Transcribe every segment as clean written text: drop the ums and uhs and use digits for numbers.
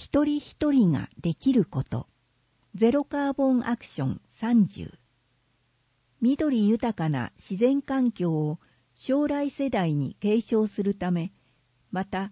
一人一人ができること。ゼロカーボンアクション30。緑豊かな自然環境を将来世代に継承するため、また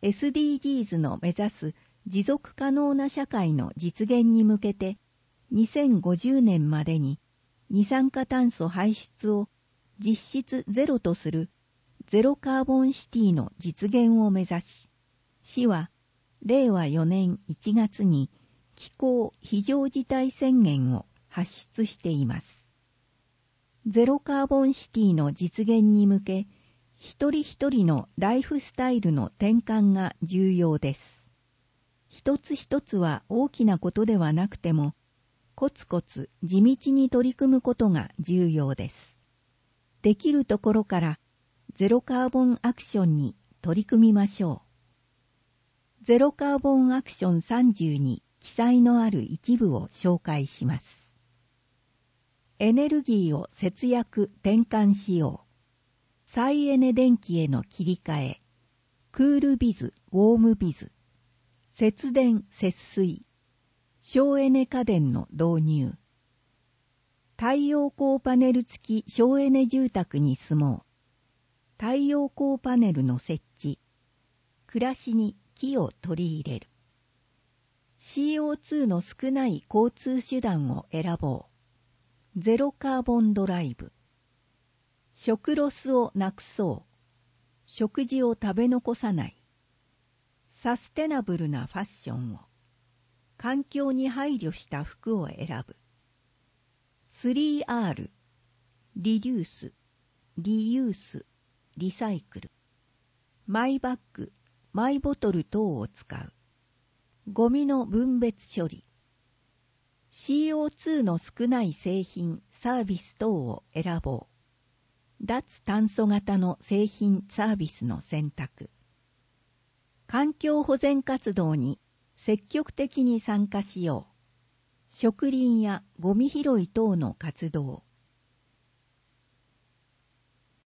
SDGs の目指す持続可能な社会の実現に向けて、2050年までに二酸化炭素排出を実質ゼロとするゼロカーボンシティの実現を目指し、市は令和4年1月に気候非常事態宣言を発出しています。ゼロカーボンシティの実現に向け、一人一人のライフスタイルの転換が重要です。一つ一つは大きなことではなくても、コツコツ地道に取り組むことが重要です。できるところからゼロカーボンアクションに取り組みましょう。ゼロカーボンアクション30に記載のある一部を紹介します。エネルギーを節約転換しよう。再エネ電気への切り替え。クールビズ、ウォームビズ。節電、節水。省エネ家電の導入。太陽光パネル付き省エネ住宅に住もう。太陽光パネルの設置。暮らしに木を取り入れる。CO2 の少ない交通手段を選ぼう。ゼロカーボンドライブ。食ロスをなくそう。食事を食べ残さない。サステナブルなファッションを。環境に配慮した服を選ぶ。3R。リデュース、リユース、リサイクル。マイバッグ、マイボトル等を使う。ゴミの分別処理。CO2 の少ない製品、サービス等を選ぼう。脱炭素型の製品、サービスの選択。環境保全活動に積極的に参加しよう。植林やゴミ拾い等の活動。